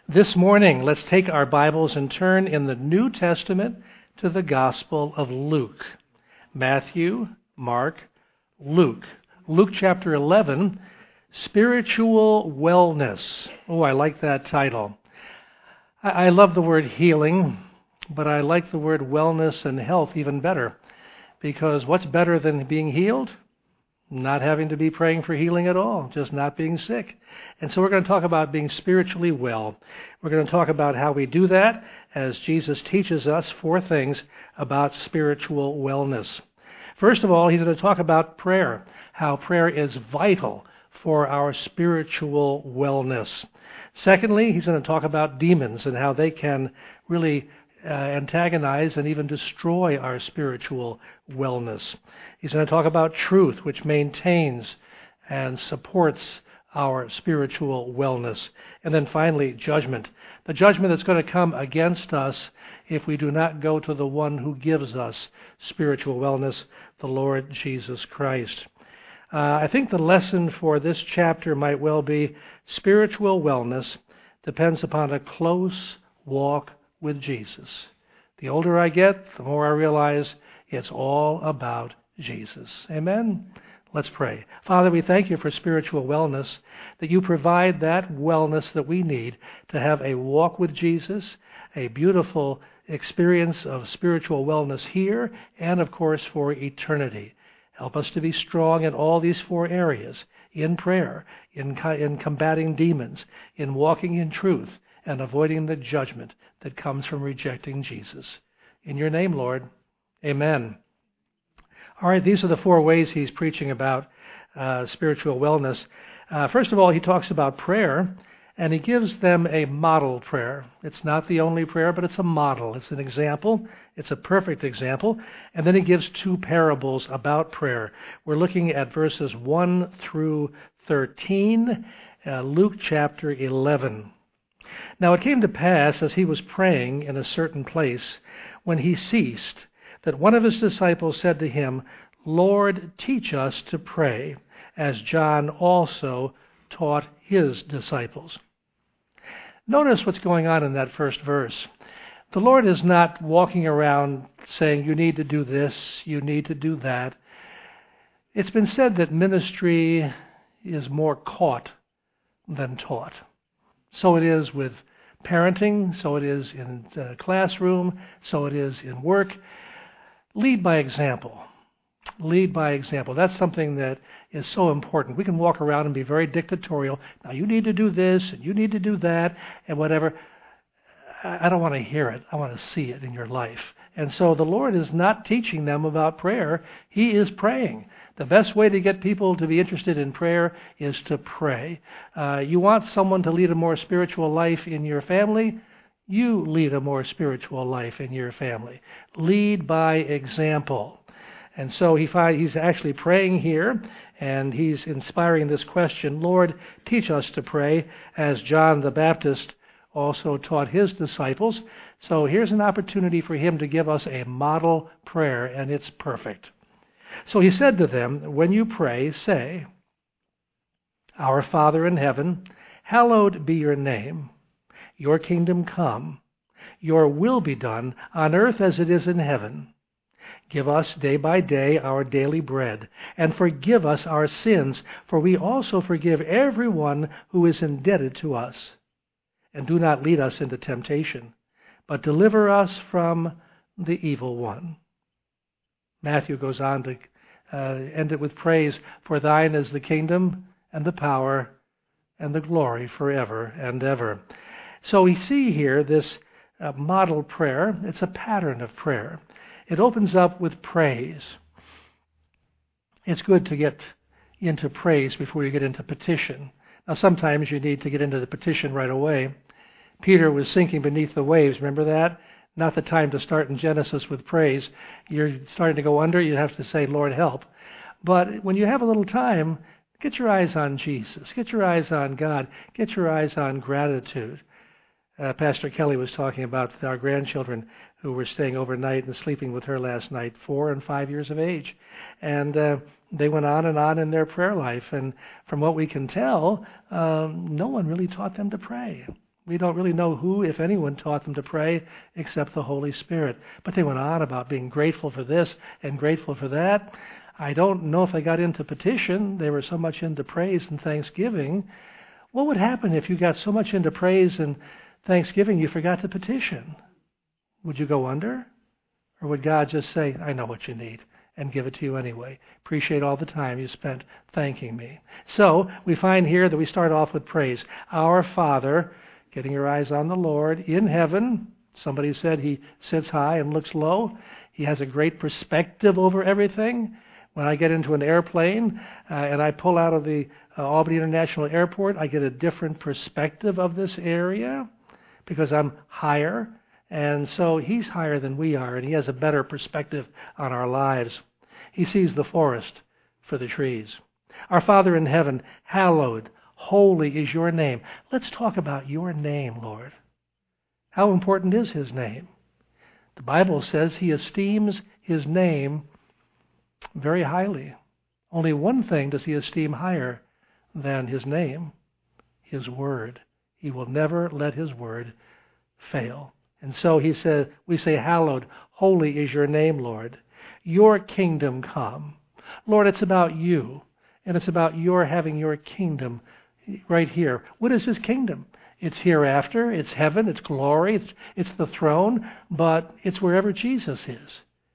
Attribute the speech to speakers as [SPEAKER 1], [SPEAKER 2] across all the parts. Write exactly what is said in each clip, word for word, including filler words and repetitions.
[SPEAKER 1] This morning, let's take our Bibles and turn in the New Testament to the Gospel of Luke. Matthew, Mark, Luke. Luke chapter eleven, Spiritual Wellness. Oh, I like that title. I, I love the word healing, but I like the word wellness and health even better. Because what's better than being healed? Not having to be praying for healing at all, just not being sick. And so we're going to talk about being spiritually well. We're going to talk about how we do that as Jesus teaches us four things about spiritual wellness. First of all, he's going to talk about prayer, how prayer is vital for our spiritual wellness. Secondly, he's going to talk about demons and how they can really Uh, antagonize and even destroy our spiritual wellness. He's going to talk about truth, which maintains and supports our spiritual wellness. And then finally, judgment. The judgment that's going to come against us if we do not go to the one who gives us spiritual wellness, the Lord Jesus Christ. Uh, I think the lesson for this chapter might well be spiritual wellness depends upon a close walk with Jesus. The older I get, the more I realize it's all about Jesus. Amen? Let's pray. Father, we thank you for spiritual wellness, that you provide that wellness that we need to have a walk with Jesus, a beautiful experience of spiritual wellness here, and of course for eternity. Help us to be strong in all these four areas, in prayer, in, in combating demons, in walking in truth, and avoiding the judgment that comes from rejecting Jesus. In your name, Lord, amen. All right, these are the four ways he's preaching about uh, spiritual wellness. Uh, first of all, he talks about prayer, and he gives them a model prayer. It's not the only prayer, but it's a model. It's an example. It's a perfect example. And then he gives two parables about prayer. We're looking at verses one through thirteen, uh, Luke chapter eleven. Now it came to pass, as he was praying in a certain place, when he ceased, that one of his disciples said to him, Lord, teach us to pray, as John also taught his disciples. Notice what's going on in that first verse. The Lord is not walking around saying, you need to do this, you need to do that. It's been said that ministry is more caught than taught. So it is with parenting, so it is in the classroom, so it is in work. Lead by example. Lead by example. That's something that is so important. We can walk around and be very dictatorial. Now you need to do this, and you need to do that, and whatever. I don't want to hear it. I want to see it in your life. And so the Lord is not teaching them about prayer. He is praying. The best way to get people to be interested in prayer is to pray. Uh, you want someone to lead a more spiritual life in your family? You lead a more spiritual life in your family. Lead by example. And so he find, he's actually praying here, and he's inspiring this question, Lord, teach us to pray, as John the Baptist also taught his disciples. So here's an opportunity for him to give us a model prayer, and it's perfect. So he said to them, when you pray, say, Our Father in heaven, hallowed be your name. Your kingdom come. Your will be done on earth as it is in heaven. Give us day by day our daily bread, and forgive us our sins, for we also forgive everyone who is indebted to us. And do not lead us into temptation, but deliver us from the evil one. Matthew goes on to uh, end it with praise, for thine is the kingdom and the power and the glory forever and ever. So we see here this uh, model prayer. It's a pattern of prayer. It opens up with praise. It's good to get into praise before you get into petition. Now sometimes you need to get into the petition right away. Peter was sinking beneath the waves, remember that? Not the time to start in Genesis with praise. You're starting to go under, you have to say, Lord, help. But when you have a little time, get your eyes on Jesus. Get your eyes on God. Get your eyes on gratitude. Uh, Pastor Kelly was talking about our grandchildren who were staying overnight and sleeping with her last night, four and five years of age. And uh, they went on and on in their prayer life. And from what we can tell, um, no one really taught them to pray. We don't really know who, if anyone, taught them to pray except the Holy Spirit. But they went on about being grateful for this and grateful for that. I don't know if they got into petition. They were so much into praise and thanksgiving. What would happen if you got so much into praise and thanksgiving you forgot to petition? Would you go under? Or would God just say, I know what you need, and give it to you anyway? Appreciate all the time you spent thanking me. So we find here that we start off with praise. Our Father, getting your eyes on the Lord, in heaven. Somebody said he sits high and looks low. He has a great perspective over everything. When I get into an airplane uh, and I pull out of the uh, Albany International Airport, I get a different perspective of this area because I'm higher. And so he's higher than we are, and he has a better perspective on our lives. He sees the forest for the trees. Our Father in heaven, hallowed, holy is your name. Let's talk about your name, Lord. How important is his name? The Bible says he esteems his name very highly. Only one thing does he esteem higher than his name, his word. He will never let his word fail. And so he said, we say, hallowed, holy is your name, Lord. Your kingdom come. Lord, it's about you, and it's about your having your kingdom right here. What is his kingdom? It's hereafter, it's heaven, it's glory, it's, it's the throne, but it's wherever Jesus is.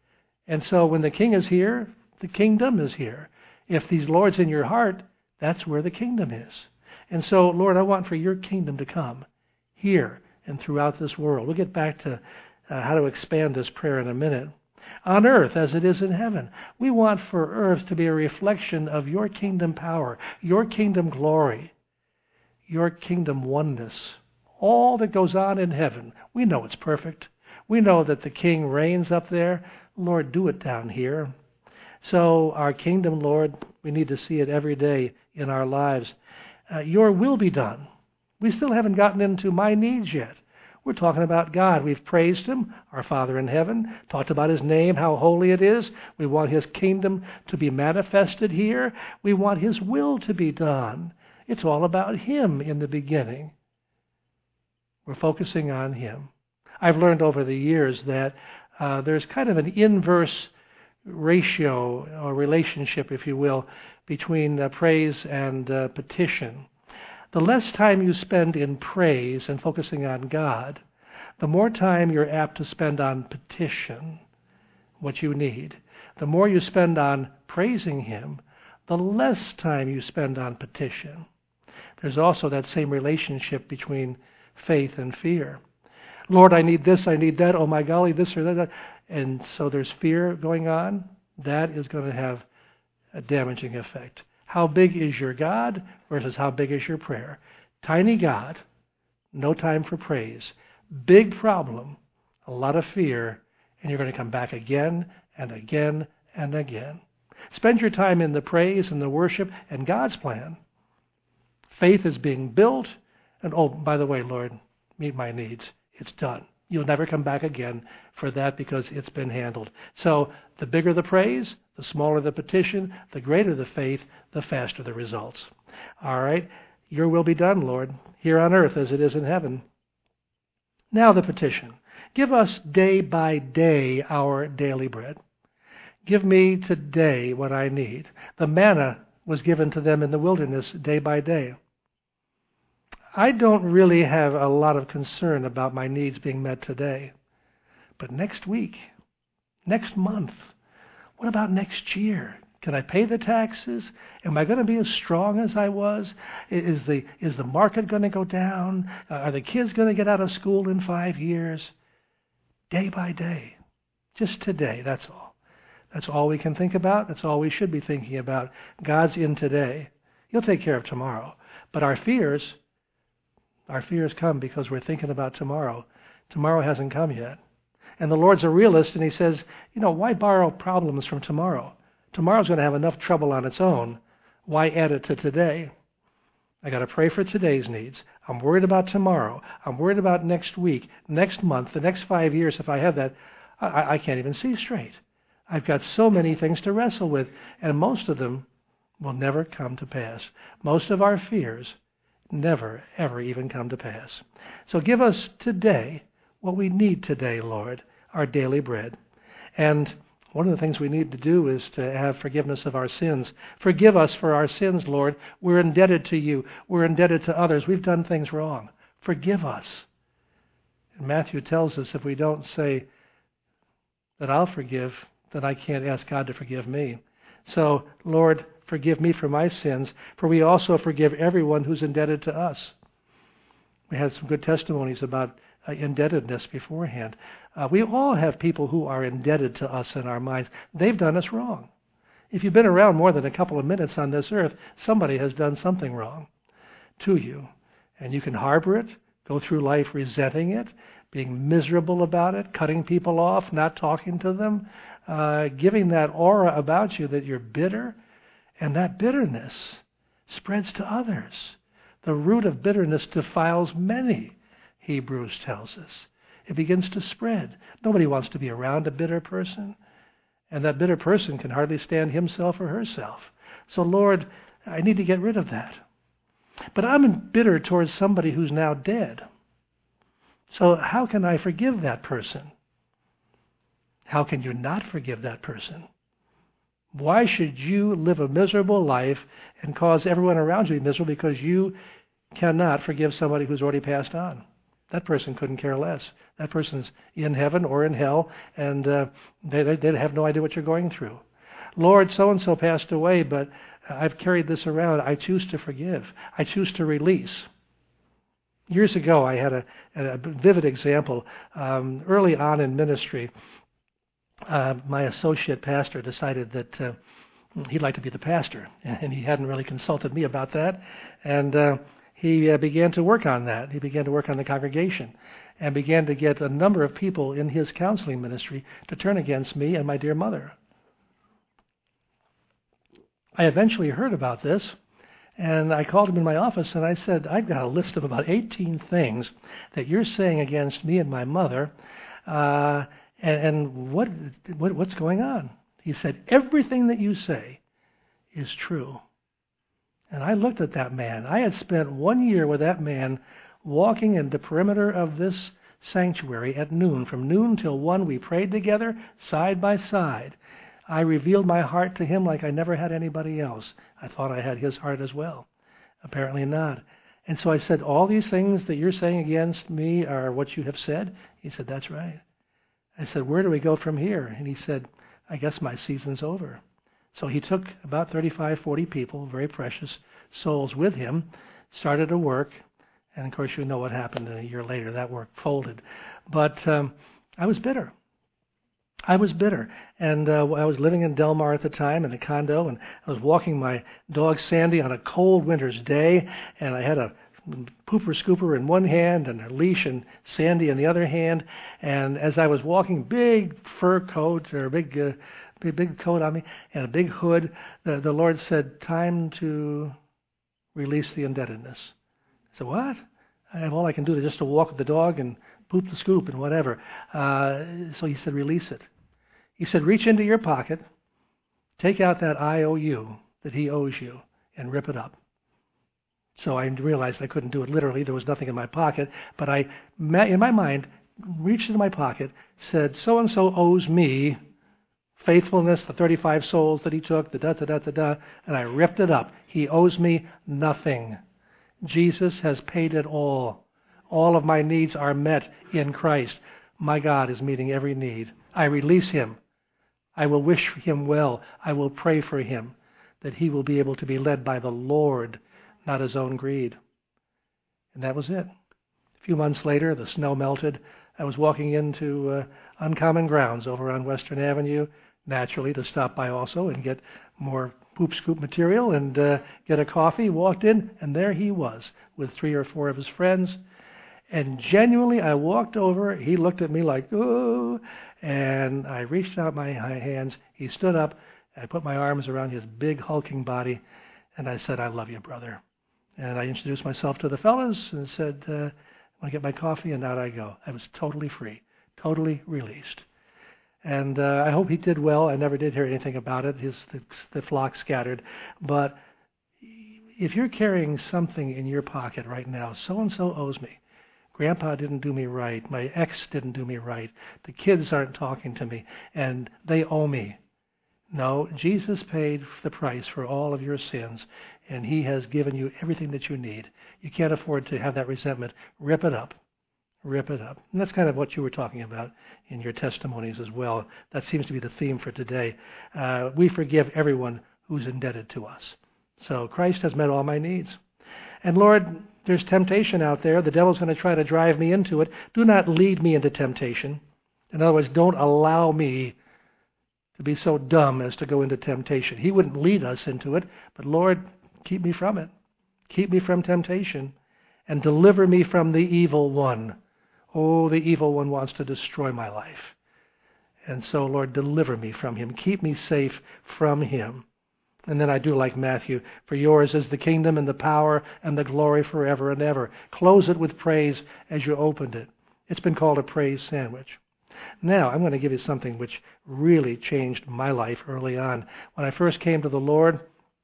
[SPEAKER 1] And so when the king is here, the kingdom is here. If these Lord's in your heart, that's where the kingdom is. And so, Lord, I want for your kingdom to come here and throughout this world. We'll get back to uh, how to expand this prayer in a minute. On earth as it is in heaven. We want for earth to be a reflection of your kingdom power, your kingdom glory, your kingdom oneness. All that goes on in heaven, we know it's perfect. We know that the king reigns up there. Lord, do it down here. So our kingdom, Lord, we need to see it every day in our lives. Uh, your will be done. We still haven't gotten into my needs yet. We're talking about God. We've praised him, our Father in heaven, talked about his name, how holy it is. We want his kingdom to be manifested here. We want his will to be done. It's all about him in the beginning. We're focusing on him. I've learned over the years that uh, there's kind of an inverse ratio or relationship, if you will, between uh, praise and uh, petition. The less time you spend in praise and focusing on God, the more time you're apt to spend on petition, what you need. The more you spend on praising him, the less time you spend on petition. There's also that same relationship between faith and fear. Lord, I need this, I need that, oh my golly, this or that. And so there's fear going on. That is going to have a damaging effect. How big is your God versus how big is your prayer? Tiny God, no time for praise. Big problem, a lot of fear, and you're going to come back again and again and again. Spend your time in the praise and the worship and God's plan. Faith is being built, and oh, by the way, Lord, meet my needs. It's done. You'll never come back again for that because it's been handled. So the bigger the praise, the smaller the petition, the greater the faith, the faster the results. All right? Your will be done, Lord, here on earth as it is in heaven. Now the petition. Give us day by day our daily bread. Give me today what I need. The manna was given to them in the wilderness day by day. I don't really have a lot of concern about my needs being met today. But next week, next month, what about next year? Can I pay the taxes? Am I going to be as strong as I was? Is the, is the market going to go down? Uh, are the kids going to get out of school in five years? Day by day. Just today, that's all. That's all we can think about. That's all we should be thinking about. God's in today. He'll take care of tomorrow. But our fears, our fears come because we're thinking about tomorrow. Tomorrow hasn't come yet. And the Lord's a realist, and he says, you know, why borrow problems from tomorrow? Tomorrow's going to have enough trouble on its own. Why add it to today? I got to pray for today's needs. I'm worried about tomorrow. I'm worried about next week, next month, the next five years. If I have that, I, I can't even see straight. I've got so many things to wrestle with, and most of them will never come to pass. Most of our fears never, ever even come to pass. So give us today what we need today, Lord, our daily bread. And one of the things we need to do is to have forgiveness of our sins. Forgive us for our sins, Lord. We're indebted to you. We're indebted to others. We've done things wrong. Forgive us. And Matthew tells us if we don't say that I'll forgive, then I can't ask God to forgive me. So, Lord, forgive me for my sins, for we also forgive everyone who's indebted to us. We had some good testimonies about uh, indebtedness beforehand. Uh, we all have people who are indebted to us in our minds. They've done us wrong. If you've been around more than a couple of minutes on this earth, somebody has done something wrong to you. And you can harbor it, go through life resenting it, being miserable about it, cutting people off, not talking to them, uh, giving that aura about you that you're bitter. And that bitterness spreads to others. The root of bitterness defiles many, Hebrews tells us. It begins to spread. Nobody wants to be around a bitter person. And that bitter person can hardly stand himself or herself. So, Lord, I need to get rid of that. But I'm bitter towards somebody who's now dead. So how can I forgive that person? How can you not forgive that person? Why should you live a miserable life and cause everyone around you to be miserable because you cannot forgive somebody who's already passed on? That person couldn't care less. That person's in heaven or in hell, and uh, they, they, they have no idea what you're going through. Lord, so-and-so passed away, but I've carried this around. I choose to forgive. I choose to release. Years ago, I had a, a vivid example. Um, early on in ministry, uh, my associate pastor decided that uh, he'd like to be the pastor, and he hadn't really consulted me about that. And uh, he uh, began to work on that. He began to work on the congregation and began to get a number of people in his counseling ministry to turn against me and my dear mother. I eventually heard about this, and I called him in my office, and I said, I've got a list of about eighteen things that you're saying against me and my mother, uh, and, and what, what what's going on? He said, everything that you say is true. And I looked at that man. I had spent one year with that man walking in the perimeter of this sanctuary at noon. From noon till one, we prayed together, side by side. I revealed my heart to him like I never had anybody else. I thought I had his heart as well. Apparently not. And so I said, all these things that you're saying against me are what you have said? He said, that's right. I said, where do we go from here? And he said, I guess my season's over. So he took about thirty-five, forty people, very precious souls with him, started to work, and of course you know what happened a year later. That work folded. But um, I was bitter. I was bitter, and uh, I was living in Del Mar at the time in a condo, and I was walking my dog Sandy on a cold winter's day, and I had a pooper scooper in one hand and a leash and Sandy in the other hand, and as I was walking, big fur coat or a big, uh, big big coat on me and a big hood, the, the Lord said, time to release the indebtedness. I said, what? I have all I can do to just to walk with the dog and poop the scoop and whatever. Uh, so he said, release it. He said, reach into your pocket, take out that I O U that he owes you, and rip it up. So I realized I couldn't do it literally. There was nothing in my pocket. But I, in my mind, reached into my pocket, said, so-and-so owes me faithfulness, the thirty-five souls that he took, the da-da-da-da-da, and I ripped it up. He owes me nothing. Jesus has paid it all. All of my needs are met in Christ. My God is meeting every need. I release him. I will wish him well. I will pray for him that he will be able to be led by the Lord, not his own greed. And that was it. A few months later, the snow melted. I was walking into uh, Uncommon Grounds over on Western Avenue, naturally to stop by also and get more poop scoop material and uh, get a coffee. Walked in, and there he was with three or four of his friends. And genuinely, I walked over. He looked at me like, oh, and I reached out my hands. He stood up. I put my arms around his big, hulking body, and I said, I love you, brother. And I introduced myself to the fellas and said, uh, I want to get my coffee, and out I go. I was totally free, totally released. And uh, I hope he did well. I never did hear anything about it. His the, the flock scattered. But if you're carrying something in your pocket right now, so-and-so owes me. Grandpa didn't do me right. My ex didn't do me right. The kids aren't talking to me, and they owe me. No, Jesus paid the price for all of your sins, and he has given you everything that you need. You can't afford to have that resentment. Rip it up. Rip it up. And that's kind of what you were talking about in your testimonies as well. That seems to be the theme for today. Uh, we forgive everyone who's indebted to us. So Christ has met all my needs. And Lord, there's temptation out there. The devil's going to try to drive me into it. Do not lead me into temptation. In other words, don't allow me to be so dumb as to go into temptation. He wouldn't lead us into it, but Lord, keep me from it. Keep me from temptation and deliver me from the evil one. Oh, the evil one wants to destroy my life. And so, Lord, deliver me from him. Keep me safe from him. And then I do like Matthew, for yours is the kingdom and the power and the glory forever and ever. Close it with praise as you opened it. It's been called a praise sandwich. Now, I'm going to give you something which really changed my life early on. When I first came to the Lord,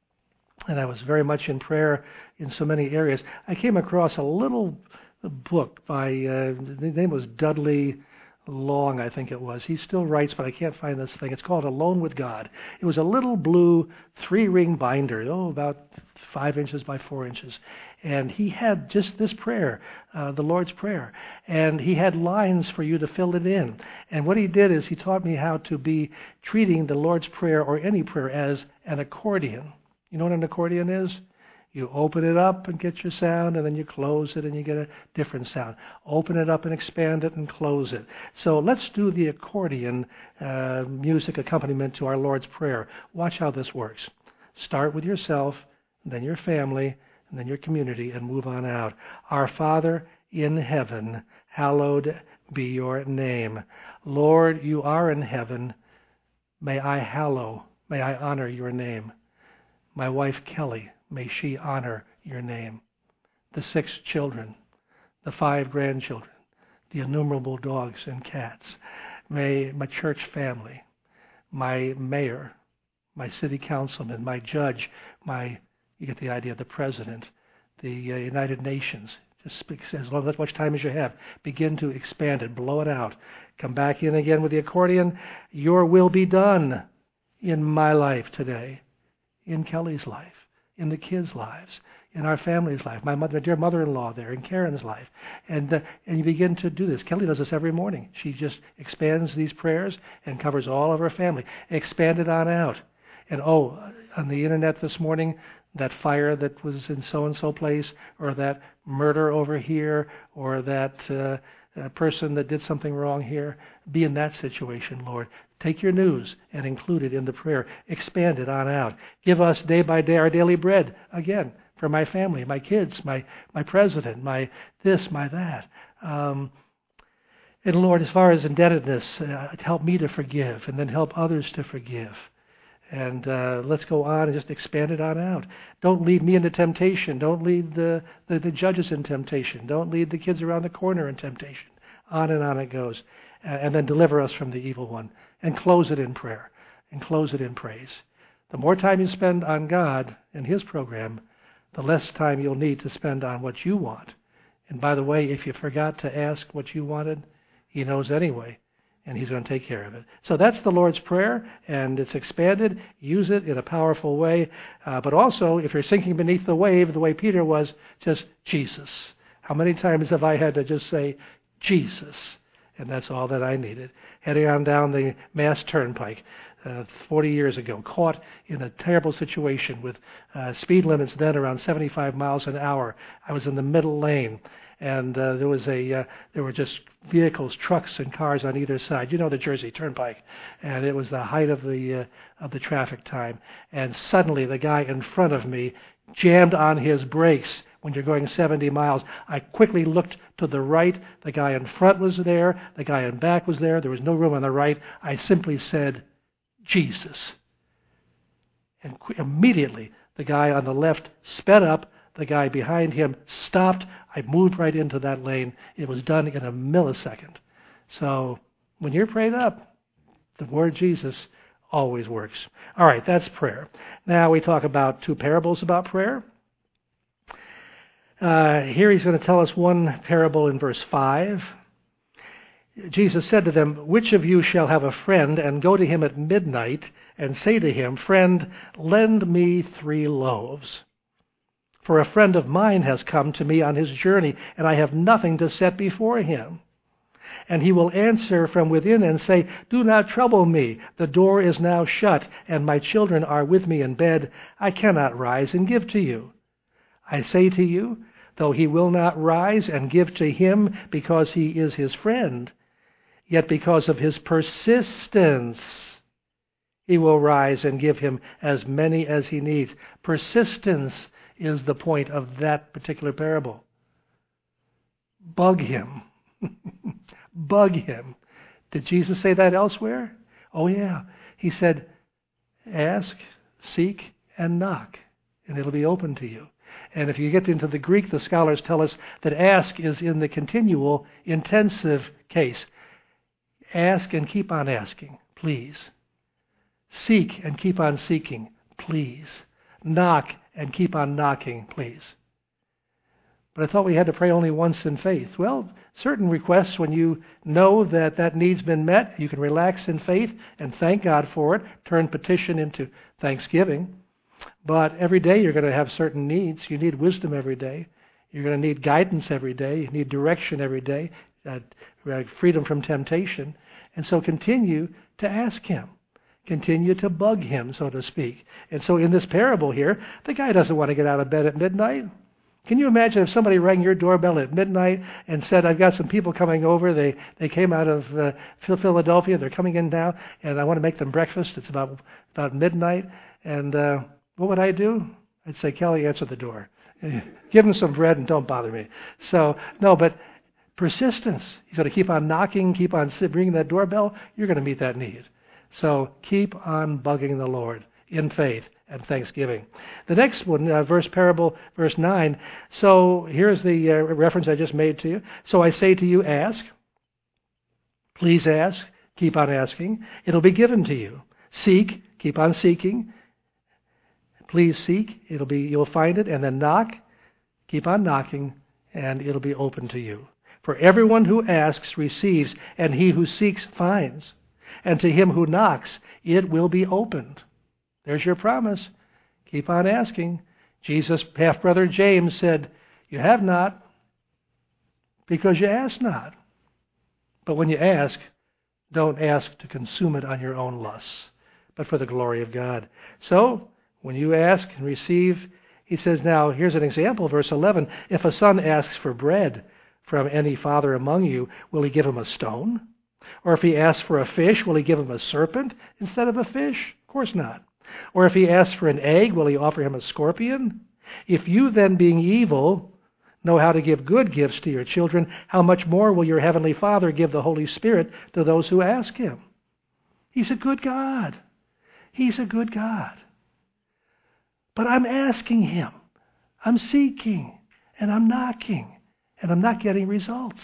[SPEAKER 1] and I was very much in prayer in so many areas, I came across a little book by, uh, the name was Dudley Long, I think it was. He still writes, but I can't find this thing. It's called Alone with God. It was a little blue three-ring binder, oh, about five inches by four inches. And he had just this prayer, uh, the Lord's Prayer. And he had lines for you to fill it in. And what he did is he taught me how to be treating the Lord's Prayer or any prayer as an accordion. You know what an accordion is? You open it up and get your sound, and then you close it and you get a different sound. Open it up and expand it and close it. So let's do the accordion uh, music accompaniment to our Lord's Prayer. Watch how this works. Start with yourself, then your family, and then your community, and move on out. Our Father in heaven, hallowed be your name. Lord, you are in heaven. May I hallow, may I honor your name. My wife Kelly, may she honor your name. The six children, the five grandchildren, the innumerable dogs and cats. May my church family, my mayor, my city councilman, my judge, my, you get the idea, the president, the uh, United Nations, just speak, as long as much time as you have, begin to expand it, blow it out. Come back in again with the accordion. Your will be done in my life today, in Kelly's life, in the kids' lives, in our family's life, my mother, dear mother-in-law there, in Karen's life. And uh, and you begin to do this. Kelly does this every morning. She just expands these prayers and covers all of her family. Expand it on out. And oh, on the internet this morning, that fire that was in so-and-so place, or that murder over here, or that uh, uh, person that did something wrong here, be in that situation, Lord. Take your news and include it in the prayer. Expand it on out. Give us day by day our daily bread, again, for my family, my kids, my, my president, my this, my that. Um, and Lord, as far as indebtedness, uh, help me to forgive, and then help others to forgive. And uh, let's go on and just expand it on out. Don't lead me into temptation. Don't lead the, the, the judges in temptation. Don't lead the kids around the corner in temptation. On and on it goes. Uh, and then deliver us from the evil one. And close it in prayer. And close it in praise. The more time you spend on God and His program, the less time you'll need to spend on what you want. And by the way, if you forgot to ask what you wanted, He knows anyway. And He's going to take care of it. So that's the Lord's Prayer, and it's expanded. Use it in a powerful way. Uh, but also, if you're sinking beneath the wave, the way Peter was, just Jesus. How many times have I had to just say, Jesus? And that's all that I needed. Heading on down the Mass Turnpike uh, forty years ago, caught in a terrible situation with uh, speed limits then around seventy-five miles an hour. I was in the middle lane. And uh, there was a, uh, there were just vehicles, trucks, and cars on either side. You know the Jersey Turnpike, and it was the height of the uh, of the traffic time. And suddenly, the guy in front of me jammed on his brakes. When you're going seventy miles, I quickly looked to the right. The guy in front was there. The guy in back was there. There was no room on the right. I simply said, Jesus. And qu- immediately, the guy on the left sped up. The guy behind him stopped. I moved right into that lane. It was done in a millisecond. So when you're prayed up, the word Jesus always works. All right, that's prayer. Now we talk about two parables about prayer. Uh, here he's going to tell us one parable in verse five. Jesus said to them, "Which of you shall have a friend and go to him at midnight and say to him, 'Friend, lend me three loaves. For a friend of mine has come to me on his journey, and I have nothing to set before him.' And he will answer from within and say, 'Do not trouble me. The door is now shut, and my children are with me in bed. I cannot rise and give to you.' I say to you, though he will not rise and give to him because he is his friend, yet because of his persistence, he will rise and give him as many as he needs." Persistence is the point of that particular parable. Bug him. Bug him. Did Jesus say that elsewhere? Oh yeah. He said, ask, seek, and knock, and it'll be open to you. And if you get into the Greek, the scholars tell us that ask is in the continual, intensive case. Ask and keep on asking, please. Seek and keep on seeking, please. Knock and keep on knocking, please. But I thought we had to pray only once in faith. Well, certain requests, when you know that that need's been met, you can relax in faith and thank God for it, turn petition into thanksgiving. But every day you're going to have certain needs. You need wisdom every day. You're going to need guidance every day. You need direction every day, uh, freedom from temptation. And so continue to ask Him. Continue to bug Him, so to speak. And so in this parable here, the guy doesn't want to get out of bed at midnight. Can you imagine if somebody rang your doorbell at midnight and said, "I've got some people coming over. They they came out of uh, Philadelphia. They're coming in now, and I want to make them breakfast. It's about about midnight." And uh, what would I do? I'd say, "Kelly, answer the door. Give them some bread and don't bother me." So no, but persistence. He's going to keep on knocking, keep on ringing that doorbell. You're going to meet that need. So keep on bugging the Lord in faith and thanksgiving. The next one, uh, verse parable, verse nine. So here's the uh, reference I just made to you. "So I say to you, ask. Please ask. Keep on asking. It'll be given to you. Seek. Keep on seeking. Please seek. It'll be. You'll find it. And then knock. Keep on knocking, and it'll be open to you. For everyone who asks receives, and he who seeks finds. And to him who knocks, it will be opened." There's your promise. Keep on asking. Jesus' half-brother James said, "You have not because you ask not." But when you ask, don't ask to consume it on your own lusts, but for the glory of God. So, when you ask and receive, he says, now, here's an example, verse eleven. "If a son asks for bread from any father among you, will he give him a stone? Or if he asks for a fish, will he give him a serpent instead of a fish? Of course not. Or if he asks for an egg, will he offer him a scorpion? If you then, being evil, know how to give good gifts to your children, how much more will your heavenly Father give the Holy Spirit to those who ask Him?" He's a good God. He's a good God. But I'm asking Him. I'm seeking. And I'm knocking. And I'm not getting results.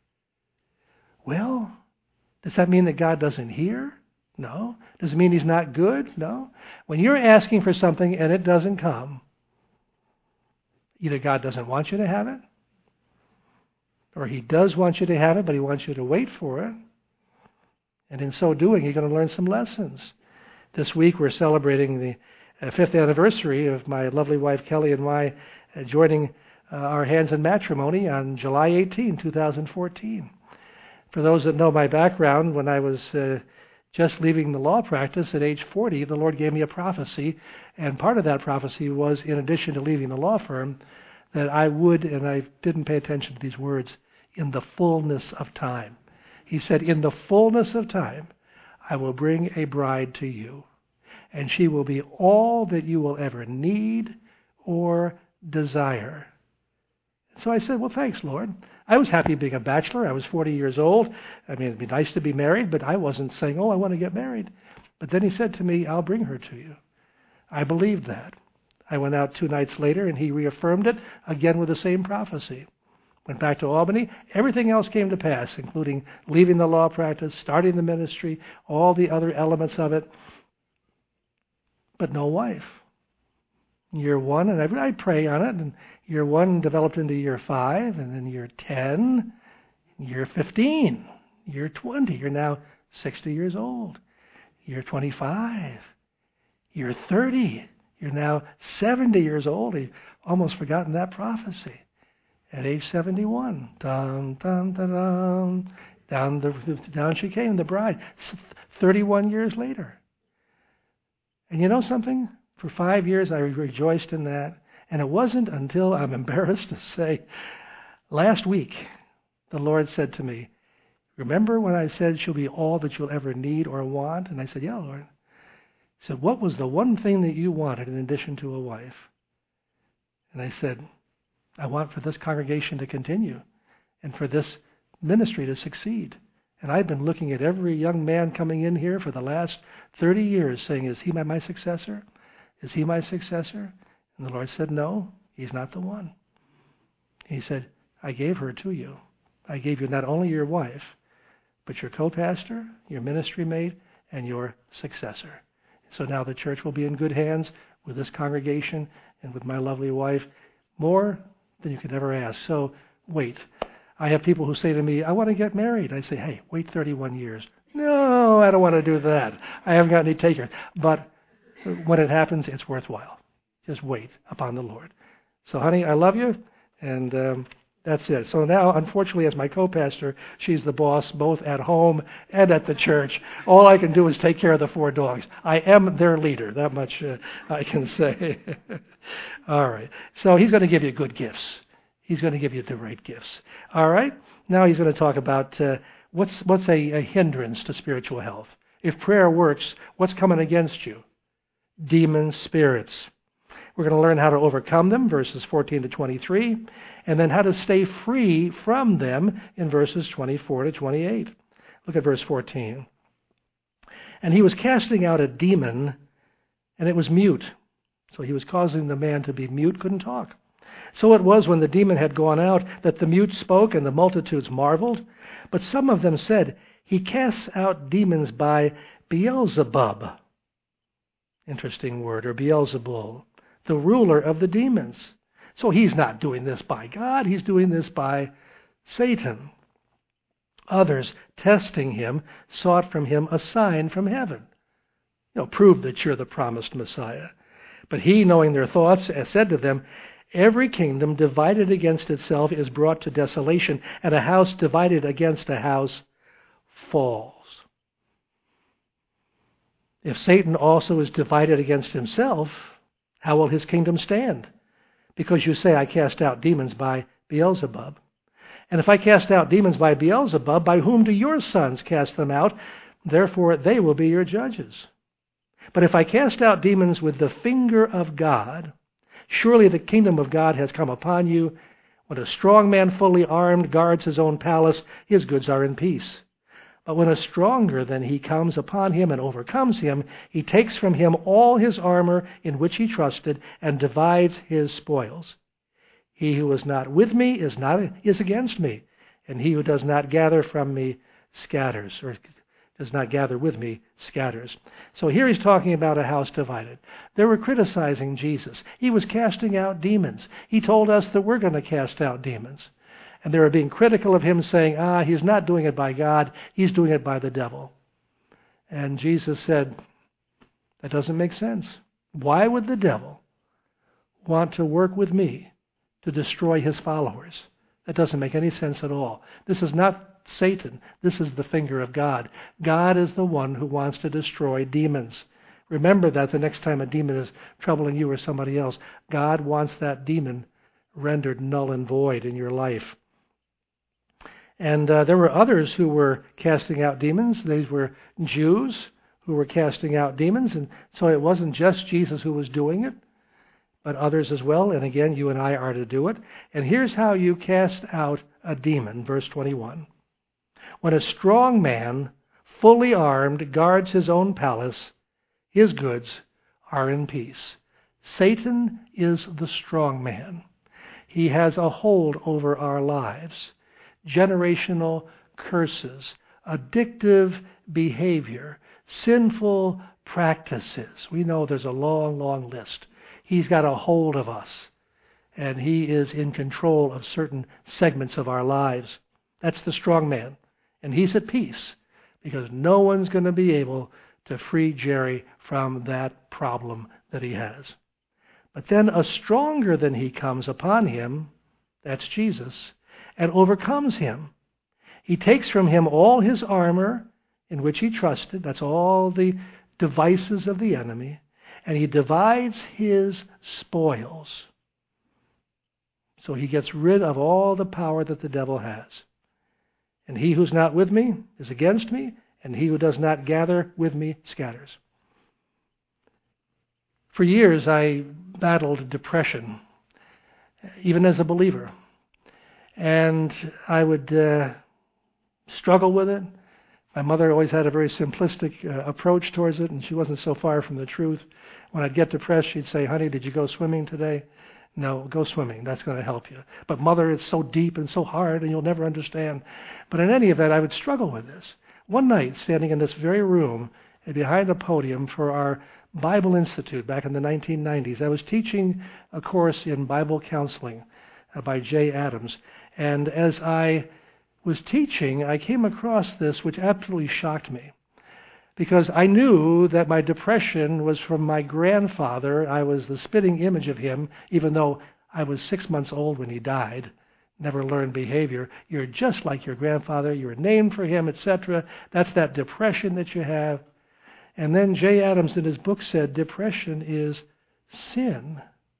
[SPEAKER 1] Well, does that mean that God doesn't hear? No. Does it mean He's not good? No. When you're asking for something and it doesn't come, either God doesn't want you to have it, or He does want you to have it, but He wants you to wait for it. And in so doing, you're going to learn some lessons. This week we're celebrating the fifth anniversary of my lovely wife Kelly and my uh, joining uh, our hands in matrimony on July eighteenth, twenty fourteen. For those that know my background, when I was uh, just leaving the law practice at age forty, the Lord gave me a prophecy, and part of that prophecy was, in addition to leaving the law firm, that I would, and I didn't pay attention to these words, in the fullness of time. He said, "In the fullness of time, I will bring a bride to you, and she will be all that you will ever need or desire." So I said, "Well, thanks, Lord." I was happy being a bachelor. I was forty years old. I mean, it'd be nice to be married, but I wasn't saying, "Oh, I want to get married." But then He said to me, "I'll bring her to you." I believed that. I went out two nights later, and He reaffirmed it again with the same prophecy. Went back to Albany. Everything else came to pass, including leaving the law practice, starting the ministry, all the other elements of it. But no wife. Year one, and I, I pray on it, and year one developed into year five, and then year ten, year fifteen, year twenty. You're now sixty years old. Year twenty-five, year thirty. You're now seventy years old. You've almost forgotten that prophecy. At age seventy-one, dun, dun, dun, dun, down, the, down she came, the bride, thirty-one years later. And you know something? For five years I rejoiced in that. And it wasn't until, I'm embarrassed to say, last week the Lord said to me, remember when I said she'll be all that you'll ever need or want? And I said, yeah, Lord. He said, what was the one thing that you wanted in addition to a wife? And I said, I want for this congregation to continue and for this ministry to succeed. And I've been looking at every young man coming in here for the last thirty years saying, is he my, my successor? Is he my successor? And the Lord said, no, he's not the one. He said, I gave her to you. I gave you not only your wife, but your co-pastor, your ministry mate, and your successor. So now the church will be in good hands with this congregation and with my lovely wife, more than you could ever ask. So wait. I have people who say to me, I want to get married. I say, hey, wait thirty-one years. No, I don't want to do that. I haven't got any takers. But when it happens, it's worthwhile. Just wait upon the Lord. So, honey, I love you, and um, that's it. So now, unfortunately, as my co-pastor, she's the boss both at home and at the church. All I can do is take care of the four dogs. I am their leader. That much uh, I can say. All right. So he's going to give you good gifts. He's going to give you the right gifts. All right? Now he's going to talk about uh, what's what's a, a hindrance to spiritual health. If prayer works, what's coming against you? Demon spirits. We're going to learn how to overcome them, verses fourteen to twenty-three, and then how to stay free from them in verses twenty-four to twenty-eight. Look at verse fourteen. And he was casting out a demon, and it was mute. So he was causing the man to be mute, couldn't talk. So it was when the demon had gone out that the mute spoke, and the multitudes marveled. But some of them said, he casts out demons by Beelzebub. Interesting word, or Beelzebul, the ruler of the demons. So he's not doing this by God, he's doing this by Satan. Others, testing him, sought from him a sign from heaven. You know, prove that you're the promised Messiah. But he, knowing their thoughts, said to them, every kingdom divided against itself is brought to desolation, and a house divided against a house falls. If Satan also is divided against himself, how will his kingdom stand? Because you say, I cast out demons by Beelzebub. And if I cast out demons by Beelzebub, by whom do your sons cast them out? Therefore they will be your judges. But if I cast out demons with the finger of God, surely the kingdom of God has come upon you. When a strong man fully armed guards his own palace, his goods are in peace. But when a stronger than he comes upon him and overcomes him, he takes from him all his armor in which he trusted and divides his spoils. He who is not with me is not is against me, and he who does not gather from me scatters, or does not gather with me scatters. So here he's talking about a house divided. They were criticizing Jesus. He was casting out demons. He told us that we're going to cast out demons. And they were being critical of him, saying, ah, he's not doing it by God, he's doing it by the devil. And Jesus said, that doesn't make sense. Why would the devil want to work with me to destroy his followers? That doesn't make any sense at all. This is not Satan. This is the finger of God. God is the one who wants to destroy demons. Remember that the next time a demon is troubling you or somebody else, God wants that demon rendered null and void in your life. And uh, there were others who were casting out demons. These were Jews who were casting out demons. And so it wasn't just Jesus who was doing it, but others as well. And again, you and I are to do it. And here's how you cast out a demon, verse twenty-one. When a strong man, fully armed, guards his own palace, his goods are in peace. Satan is the strong man. He has a hold over our lives. Generational curses, addictive behavior, sinful practices. We know there's a long, long list. He's got a hold of us, and he is in control of certain segments of our lives. That's the strong man, and he's at peace because no one's going to be able to free Jerry from that problem that he has. But then a stronger than he comes upon him, that's Jesus, and overcomes him. He takes from him all his armor in which he trusted, that's all the devices of the enemy, and he divides his spoils. So he gets rid of all the power that the devil has. And he who's not with me is against me, and he who does not gather with me scatters. For years I battled depression, even as a believer. And I would uh, struggle with it. My mother always had a very simplistic uh, approach towards it, and she wasn't so far from the truth. When I'd get depressed, she'd say, "Honey, did you go swimming today?" "No, go swimming. That's going to help you." "But Mother, it's so deep and so hard, and you'll never understand." But in any event, I would struggle with this. One night, standing in this very room, behind a podium for our Bible Institute back in the nineteen nineties, I was teaching a course in Bible counseling uh, by Jay Adams. And as I was teaching, I came across this, which absolutely shocked me. Because I knew that my depression was from my grandfather. I was the spitting image of him, even though I was six months old when he died. Never learned behavior. You're just like your grandfather. You were named for him, et cetera. That's that depression that you have. And then Jay Adams in his book said, depression is sin.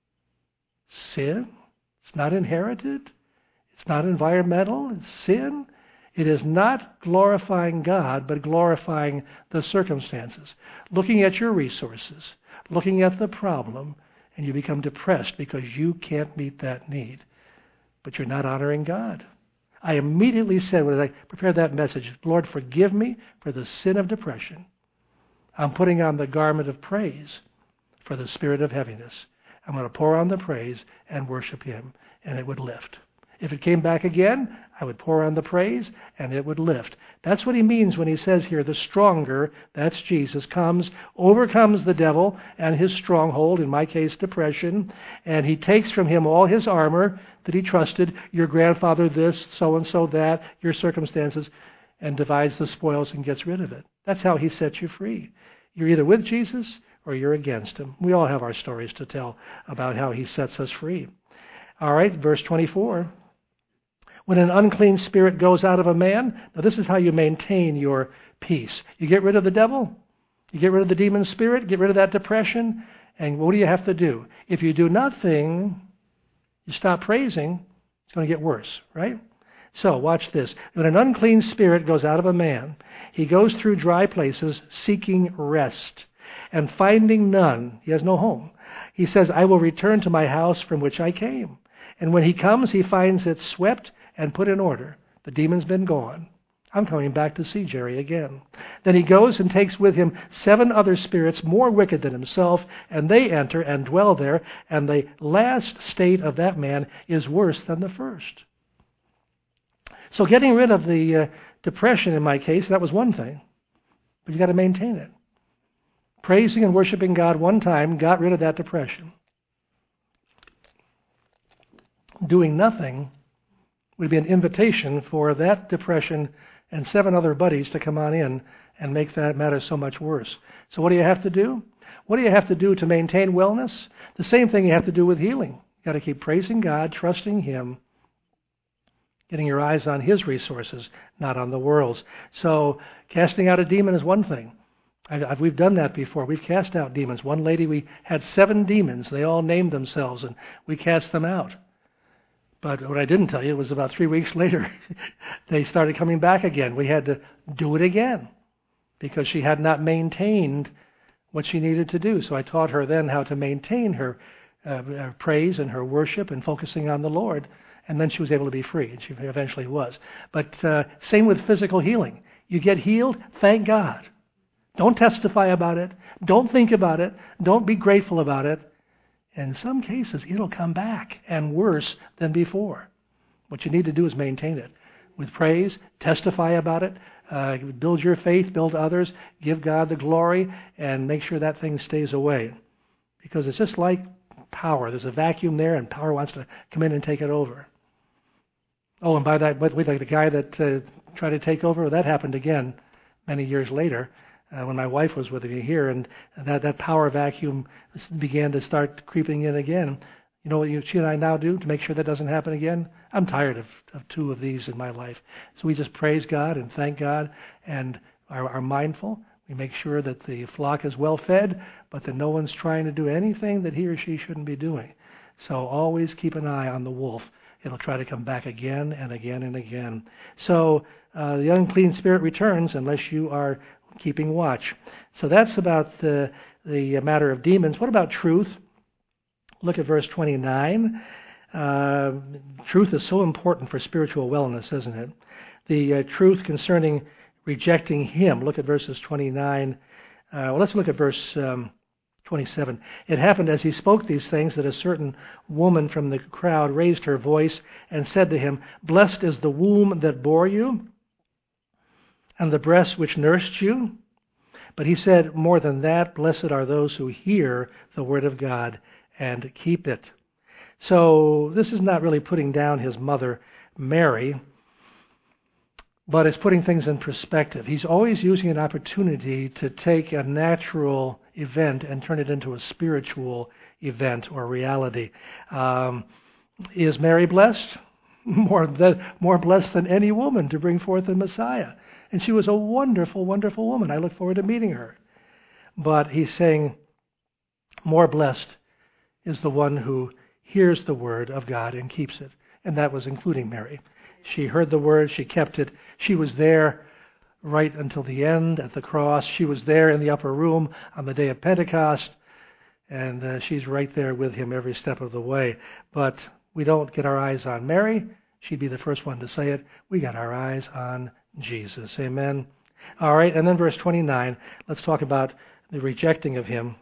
[SPEAKER 1] Sin? It's not inherited. It's not environmental. It's sin. It is not glorifying God, but glorifying the circumstances. Looking at your resources, looking at the problem, and you become depressed because you can't meet that need. But you're not honoring God. I immediately said, when I prepared that message, Lord, forgive me for the sin of depression. I'm putting on the garment of praise for the spirit of heaviness. I'm going to pour on the praise and worship Him, and it would lift. If it came back again, I would pour on the praise, and it would lift. That's what he means when he says here, the stronger, that's Jesus, comes, overcomes the devil and his stronghold, in my case, depression, and he takes from him all his armor that he trusted, your grandfather this, so-and-so that, your circumstances, and divides the spoils and gets rid of it. That's how he sets you free. You're either with Jesus or you're against him. We all have our stories to tell about how he sets us free. All right, verse twenty-four. When an unclean spirit goes out of a man, now this is how you maintain your peace. You get rid of the devil, you get rid of the demon spirit, get rid of that depression, and what do you have to do? If you do nothing, you stop praising, it's going to get worse, right? So, watch this. When an unclean spirit goes out of a man, he goes through dry places seeking rest, and finding none, he has no home. He says, I will return to my house from which I came. And when he comes, he finds it swept and put in order. The demon's been gone. I'm coming back to see Jerry again. Then he goes and takes with him seven other spirits more wicked than himself, and they enter and dwell there, and the last state of that man is worse than the first. So getting rid of the uh, depression in my case, that was one thing, but you got to maintain it. Praising and worshiping God one time got rid of that depression. Doing nothing would be an invitation for that depression and seven other buddies to come on in and make that matter so much worse. So what do you have to do? What do you have to do to maintain wellness? The same thing you have to do with healing. You've got to keep praising God, trusting Him, getting your eyes on His resources, not on the world's. So casting out a demon is one thing. I've, I've, we've done that before. We've cast out demons. One lady, we had seven demons. They all named themselves, and we cast them out. But what I didn't tell you was about three weeks later, they started coming back again. We had to do it again because she had not maintained what she needed to do. So I taught her then how to maintain her uh, praise and her worship and focusing on the Lord. And then she was able to be free, and she eventually was. But uh, same with physical healing. You get healed, thank God. Don't testify about it. Don't think about it. Don't be grateful about it. In some cases, it'll come back and worse than before. What you need to do is maintain it with praise, testify about it, uh, build your faith, build others, give God the glory, and make sure that thing stays away. Because it's just like power. There's a vacuum there, and power wants to come in and take it over. Oh, and by that, but like the guy that uh, tried to take over, that happened again many years later uh, when my wife was with me here, and that, that power vacuum began to start creeping in again. You know what you, she and I now do to make sure that doesn't happen again? I'm tired of, of two of these in my life. So we just praise God and thank God and are, are mindful. We make sure that the flock is well fed, but that no one's trying to do anything that he or she shouldn't be doing. So always keep an eye on the wolf. It'll try to come back again and again and again. So uh, the unclean spirit returns unless you are keeping watch. So that's about the, the matter of demons. What about truth? Look at verse twenty-nine. Uh, truth is so important for spiritual wellness, isn't it? The uh, truth concerning rejecting him. Look at verses twenty-nine. Uh, well, let's look at verse um, twenty-seven. It happened as he spoke these things that a certain woman from the crowd raised her voice and said to him, "Blessed is the womb that bore you, and the breast which nursed you." But he said, more than that, blessed are those who hear the word of God and keep it. So this is not really putting down his mother, Mary, but it's putting things in perspective. He's always using an opportunity to take a natural event and turn it into a spiritual event or reality. Um, is Mary blessed? More, than, more blessed than any woman to bring forth the Messiah. And she was a wonderful, wonderful woman. I look forward to meeting her. But he's saying, more blessed is the one who hears the word of God and keeps it. And that was including Mary. She heard the word, she kept it. She was there right until the end at the cross. She was there in the upper room on the day of Pentecost. And uh, she's right there with him every step of the way. But we don't get our eyes on Mary. She'd be the first one to say it. We got our eyes on Jesus. Amen. All right, and then verse twenty-nine. Let's talk about the rejecting of him.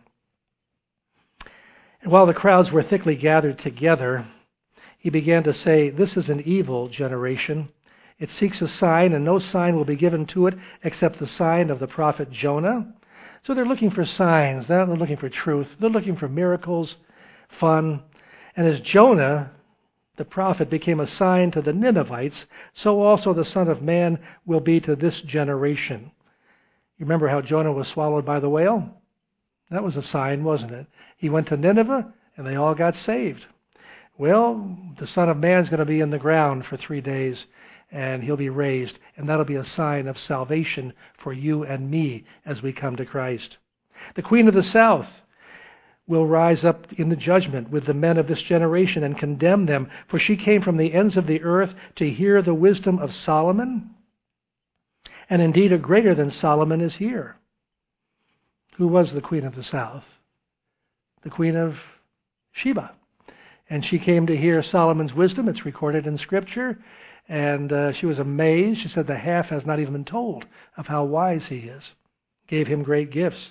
[SPEAKER 1] And while the crowds were thickly gathered together, he began to say, "This is an evil generation. It seeks a sign, and no sign will be given to it except the sign of the prophet Jonah." So they're looking for signs. They're not looking for truth. They're looking for miracles, fun. And as Jonah, the prophet, became a sign to the Ninevites, so also the Son of Man will be to this generation. You remember how Jonah was swallowed by the whale? That was a sign, wasn't it? He went to Nineveh, and they all got saved. Well, the Son of Man is going to be in the ground for three days, and he'll be raised, and that'll be a sign of salvation for you and me as we come to Christ. The Queen of the South will rise up in the judgment with the men of this generation and condemn them, for she came from the ends of the earth to hear the wisdom of Solomon, and indeed a greater than Solomon is here. Who was the Queen of the South? The Queen of Sheba. And she came to hear Solomon's wisdom. It's recorded in Scripture. And uh, she was amazed. She said the half has not even been told of how wise he is. Gave him great gifts.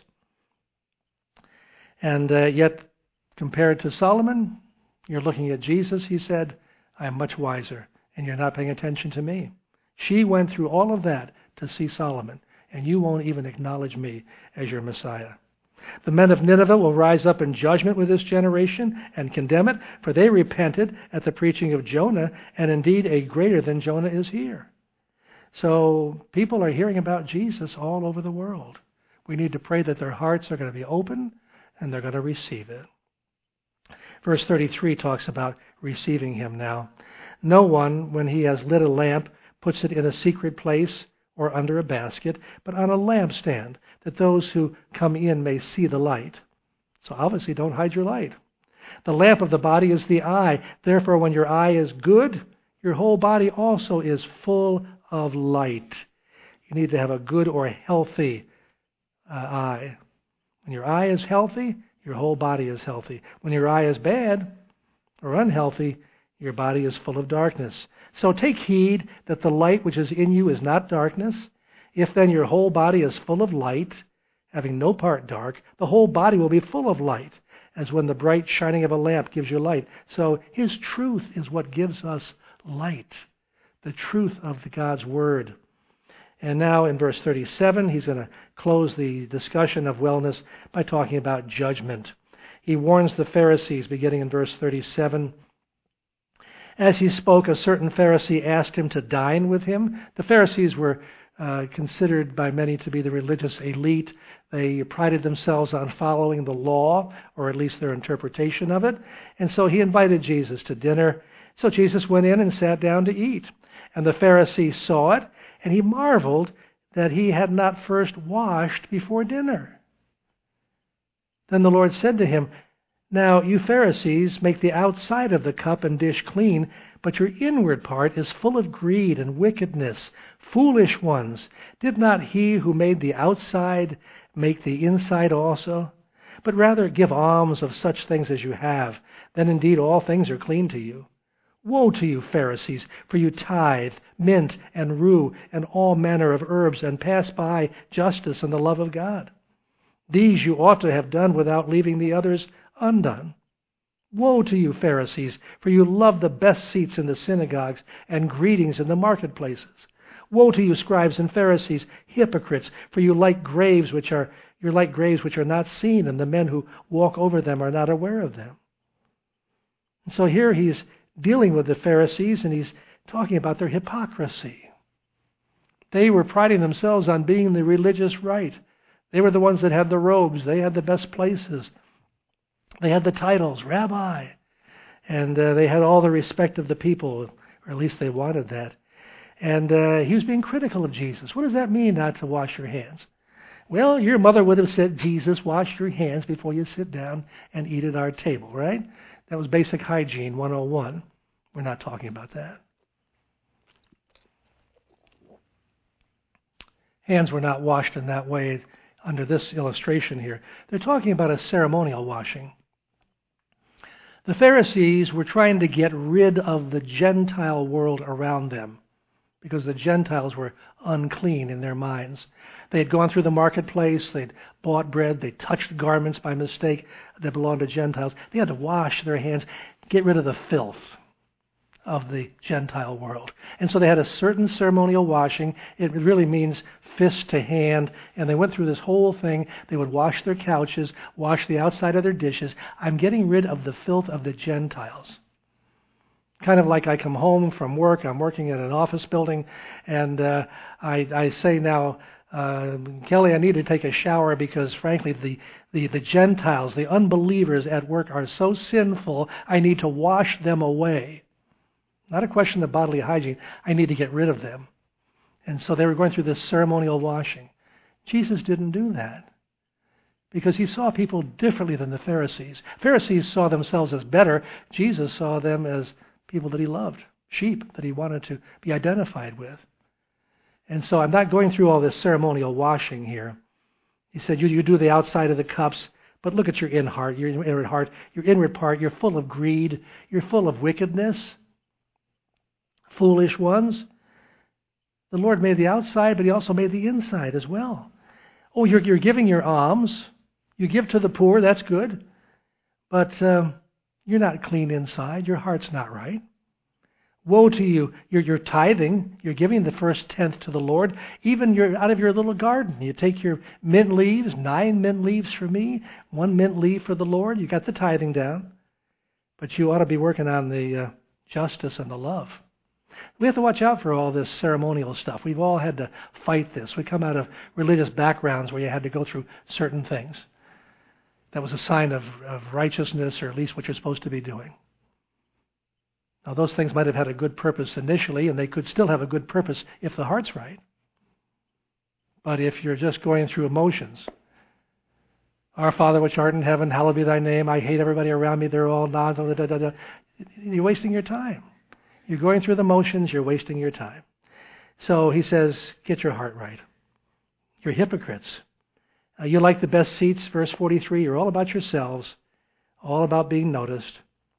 [SPEAKER 1] And uh, yet, compared to Solomon, you're looking at Jesus, he said, I am much wiser, and you're not paying attention to me. She went through all of that to see Solomon, and you won't even acknowledge me as your Messiah. The men of Nineveh will rise up in judgment with this generation and condemn it, for they repented at the preaching of Jonah, and indeed a greater than Jonah is here. So people are hearing about Jesus all over the world. We need to pray that their hearts are going to be open and they're going to receive it. Verse thirty-three talks about receiving him now. No one, when he has lit a lamp, puts it in a secret place or under a basket, but on a lampstand, that those who come in may see the light. So obviously don't hide your light. The lamp of the body is the eye. Therefore, when your eye is good, your whole body also is full of light. You need to have a good or healthy uh, eye. When your eye is healthy, your whole body is healthy. When your eye is bad or unhealthy, your body is full of darkness. So take heed that the light which is in you is not darkness. If then your whole body is full of light, having no part dark, the whole body will be full of light, as when the bright shining of a lamp gives you light. So his truth is what gives us light, the truth of the God's Word. And now in verse thirty-seven, he's going to close the discussion of wellness by talking about judgment. he warns the Pharisees, beginning in verse thirty-seven. As he spoke, a certain Pharisee asked him to dine with him. The Pharisees were uh, considered by many to be the religious elite. They prided themselves on following the law, or at least their interpretation of it. And so he invited Jesus to dinner. So Jesus went in and sat down to eat. And the Pharisee saw it, and he marveled that he had not first washed before dinner. Then the Lord said to him, "Now you Pharisees make the outside of the cup and dish clean, but your inward part is full of greed and wickedness. Foolish ones, did not he who made the outside make the inside also? But rather give alms of such things as you have, then indeed all things are clean to you. Woe to you, Pharisees, for you tithe mint and rue and all manner of herbs, and pass by justice and the love of God. These you ought to have done without leaving the others undone. Woe to you, Pharisees, for you love the best seats in the synagogues and greetings in the marketplaces. Woe to you, scribes and Pharisees, hypocrites, for you like graves which are you're like graves which are not seen, and the men who walk over them are not aware of them." And so here he's dealing with the Pharisees, and he's talking about their hypocrisy. They were priding themselves on being the religious right. They were the ones that had the robes. They had the best places. They had the titles, rabbi. And uh, they had all the respect of the people, or at least they wanted that. And uh, he was being critical of Jesus. What does that mean, not to wash your hands? Well, your mother would have said, "Jesus, wash your hands before you sit down and eat at our table," right? That was basic hygiene one oh one. We're not talking about that. Hands were not washed in that way under this illustration here. They're talking about a ceremonial washing. The Pharisees were trying to get rid of the Gentile world around them, because the Gentiles were unclean in their minds. They had gone through the marketplace, they'd bought bread, they touched garments by mistake that belonged to Gentiles. They had to wash their hands, get rid of the filth of the Gentile world. And so they had a certain ceremonial washing. It really means fist to hand, and they went through this whole thing. They would wash their couches, wash the outside of their dishes. I'm getting rid of the filth of the Gentiles. Kind of like I come home from work, I'm working in an office building, and uh, I, I say now, uh, Kelly, I need to take a shower because, frankly, the, the, the Gentiles, the unbelievers at work are so sinful, I need to wash them away. Not a question of bodily hygiene. I need to get rid of them. And so they were going through this ceremonial washing. Jesus didn't do that because he saw people differently than the Pharisees. Pharisees saw themselves as better. Jesus saw them as people that he loved, sheep that he wanted to be identified with. And so I'm not going through all this ceremonial washing here. He said, you, you do the outside of the cups, but look at your in heart, your inward heart, your inward part. You're full of greed. You're full of wickedness. Foolish ones. The Lord made the outside, but he also made the inside as well. Oh, you're, you're giving your alms. You give to the poor, that's good. But um, you're not clean inside. Your heart's not right. Woe to you. You're, you're tithing. You're giving the first tenth to the Lord. Even you're out of your little garden. You take your mint leaves, nine mint leaves for me, one mint leaf for the Lord. You got the tithing down. But you ought to be working on the uh, justice and the love. We have to watch out for all this ceremonial stuff. We've all had to fight this. We come out of religious backgrounds where you had to go through certain things. That was a sign of, of righteousness, or at least what you're supposed to be doing. Now, those things might have had a good purpose initially, and they could still have a good purpose if the heart's right. But if you're just going through emotions, "Our Father which art in heaven, hallowed be thy name. I hate everybody around me. They're all non." Da, da, da, da. You're wasting your time. You're going through the motions. You're wasting your time. So he says, get your heart right. You're hypocrites. Uh, you like the best seats, verse forty-three. You're all about yourselves, all about being noticed.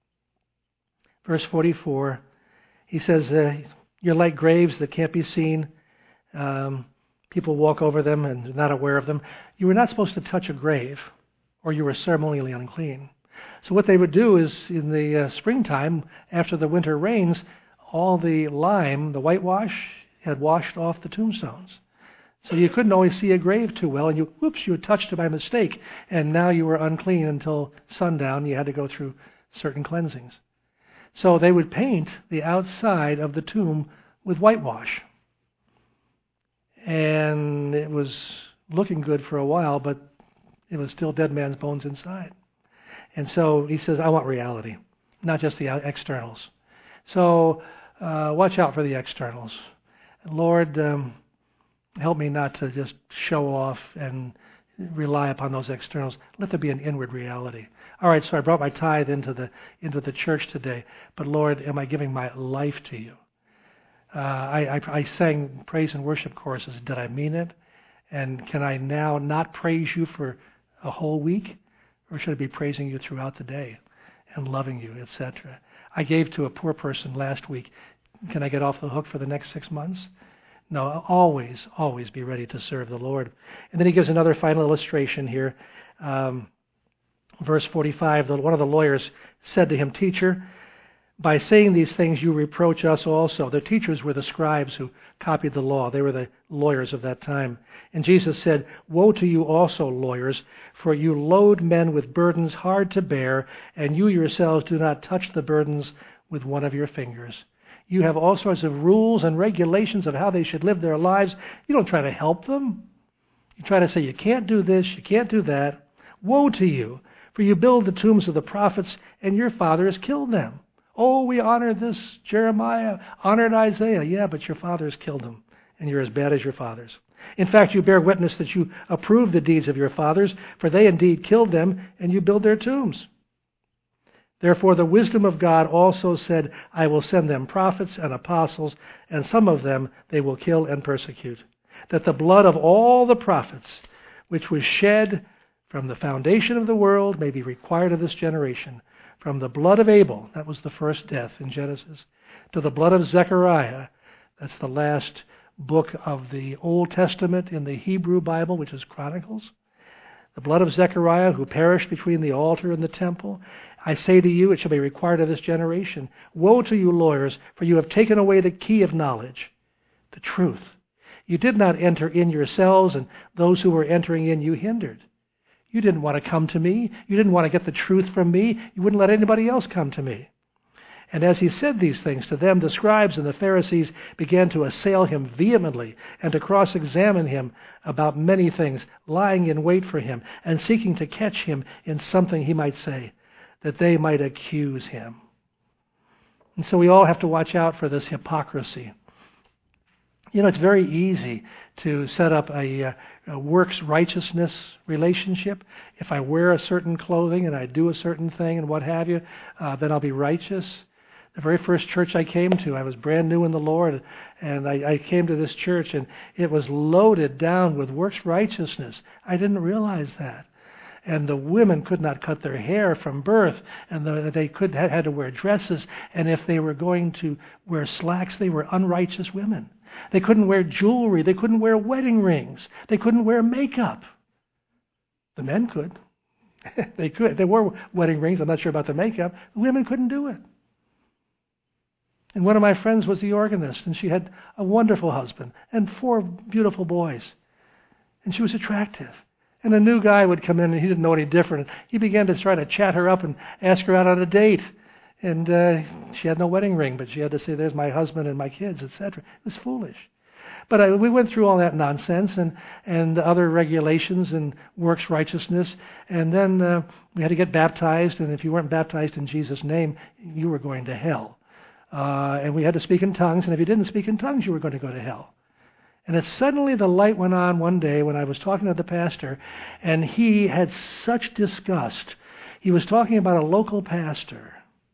[SPEAKER 1] Verse forty-four, he says, uh, you're like graves that can't be seen. Um, people walk over them and are not aware of them. You were not supposed to touch a grave, or you were ceremonially unclean. So what they would do is, in the uh, springtime, after the winter rains, all the lime, the whitewash, had washed off the tombstones. So you couldn't always see a grave too well, and you, whoops, you had touched it by mistake, and now you were unclean until sundown. You had to go through certain cleansings. So they would paint the outside of the tomb with whitewash. And it was looking good for a while, but it was still dead man's bones inside. And so he says, I want reality, not just the externals. So uh, watch out for the externals. Lord, um, help me not to just show off and rely upon those externals. Let there be an inward reality. All right, so I brought my tithe into the into the church today, but Lord, am I giving my life to you? Uh, I, I, I sang praise and worship choruses. Did I mean it? And can I now not praise you for a whole week? Or should I be praising you throughout the day and loving you, et cetera? I gave to a poor person last week. Can I get off the hook for the next six months? No, always, always be ready to serve the Lord. And then he gives another final illustration here. Um, verse forty-five, one of the lawyers said to him, Teacher, by saying these things you reproach us also. The teachers were the scribes who copied the law. They were the lawyers of that time. And Jesus said, Woe to you also, lawyers, for you load men with burdens hard to bear, and you yourselves do not touch the burdens with one of your fingers. You have all sorts of rules and regulations of how they should live their lives. You don't try to help them. You try to say, you can't do this, you can't do that. Woe to you, for you build the tombs of the prophets, and your father has killed them. Oh, we honor this Jeremiah, honored Isaiah. Yeah, but your fathers killed them, and you're as bad as your fathers. In fact, you bear witness that you approve the deeds of your fathers, for they indeed killed them, and you build their tombs. Therefore, the wisdom of God also said, I will send them prophets and apostles, and some of them they will kill and persecute, that the blood of all the prophets, which was shed from the foundation of the world, may be required of this generation. From the blood of Abel, that was the first death in Genesis, to the blood of Zechariah, that's the last book of the Old Testament in the Hebrew Bible, which is Chronicles. The blood of Zechariah, who perished between the altar and the temple. I say to you, it shall be required of this generation. Woe to you, lawyers, for you have taken away the key of knowledge, the truth. You did not enter in yourselves, and those who were entering in you hindered. You didn't want to come to me. You didn't want to get the truth from me. You wouldn't let anybody else come to me. And as he said these things to them, the scribes and the Pharisees began to assail him vehemently and to cross-examine him about many things, lying in wait for him and seeking to catch him in something he might say, that they might accuse him. And so we all have to watch out for this hypocrisy. You know, it's very easy to set up a, a works righteousness relationship. If I wear a certain clothing and I do a certain thing and what have you, uh, then I'll be righteous. The very first church I came to, I was brand new in the Lord, and I, I came to this church, and it was loaded down with works righteousness. I didn't realize that. And the women could not cut their hair from birth, and the, they could had, had to wear dresses, and if they were going to wear slacks, they were unrighteous women. They couldn't wear jewelry. They couldn't wear wedding rings. They couldn't wear makeup. The men could. They could. They wore wedding rings. I'm not sure about the makeup. The women couldn't do it. And one of my friends was the organist, and she had a wonderful husband and four beautiful boys. And she was attractive. And a new guy would come in, and he didn't know any different. He began to try to chat her up and ask her out on a date. And uh, she had no wedding ring, but she had to say, there's my husband and my kids, et cetera. It was foolish. But I, we went through all that nonsense and, and other regulations and works righteousness. And then uh, we had to get baptized. And if you weren't baptized in Jesus' name, you were going to hell. Uh, and we had to speak in tongues. And if you didn't speak in tongues, you were going to go to hell. And it suddenly the light went on one day when I was talking to the pastor, and he had such disgust. He was talking about a local pastor.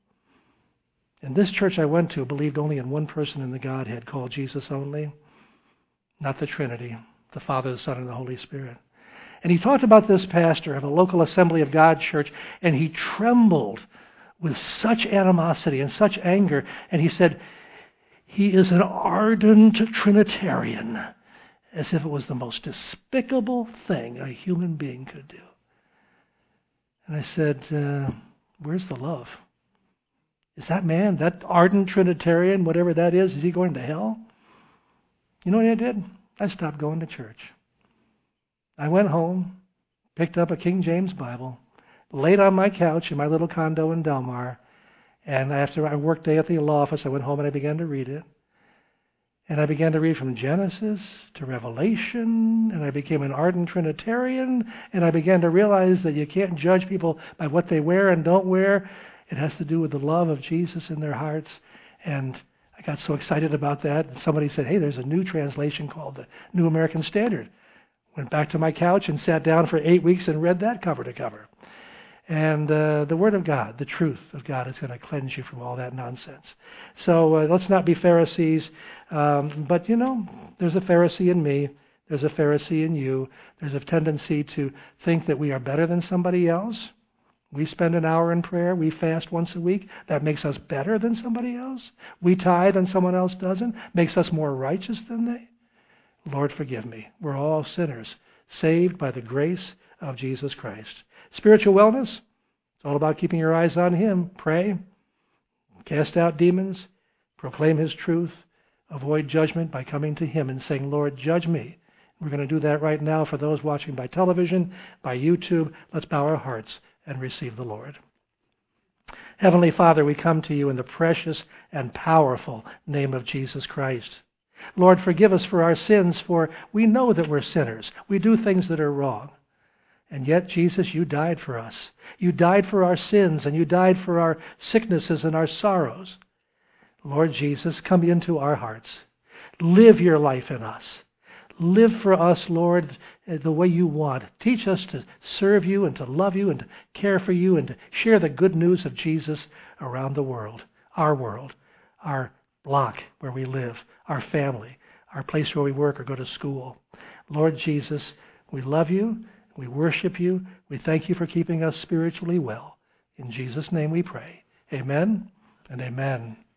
[SPEAKER 1] And this church I went to believed only in one person in the Godhead called Jesus only, not the Trinity, the Father, the Son, and the Holy Spirit. And he talked about this pastor of a local Assembly of God church, and he trembled with such animosity and such anger. And he said, he is an ardent Trinitarian, as if it was the most despicable thing a human being could do. And I said, uh, where's the love? Is that man, that ardent Trinitarian, whatever that is, is he going to hell? You know what I did? I stopped going to church. I went home, picked up a King James Bible, laid on my couch in my little condo in Del Mar, and after a work day at the law office, I went home and I began to read it. And I began to read from Genesis to Revelation, and I became an ardent Trinitarian, and I began to realize that you can't judge people by what they wear and don't wear. It has to do with the love of Jesus in their hearts. And I got so excited about that, and somebody said, hey, there's a new translation called the New American Standard. Went back to my couch and sat down for eight weeks and read that cover to cover. And uh, the Word of God, the truth of God, is going to cleanse you from all that nonsense. So uh, let's not be Pharisees. Um, but, you know, there's a Pharisee in me. There's a Pharisee in you. There's a tendency to think that we are better than somebody else. We spend an hour in prayer. We fast once a week. That makes us better than somebody else. We tithe and someone else doesn't. Makes us more righteous than they. Lord, forgive me. We're all sinners, saved by the grace of Jesus Christ. Spiritual wellness, it's all about keeping your eyes on Him. Pray, cast out demons, proclaim His truth, avoid judgment by coming to Him and saying, Lord, judge me. We're going to do that right now for those watching by television, by YouTube. Let's bow our hearts and receive the Lord. Heavenly Father, we come to you in the precious and powerful name of Jesus Christ. Lord, forgive us for our sins, for we know that we're sinners. We do things that are wrong. And yet, Jesus, you died for us. You died for our sins, and you died for our sicknesses and our sorrows. Lord Jesus, come into our hearts. Live your life in us. Live for us, Lord, the way you want. Teach us to serve you and to love you and to care for you and to share the good news of Jesus around the world, our world, our block where we live, our family, our place where we work or go to school. Lord Jesus, we love you. We worship you. We thank you for keeping us spiritually well. In Jesus' name we pray. Amen and amen.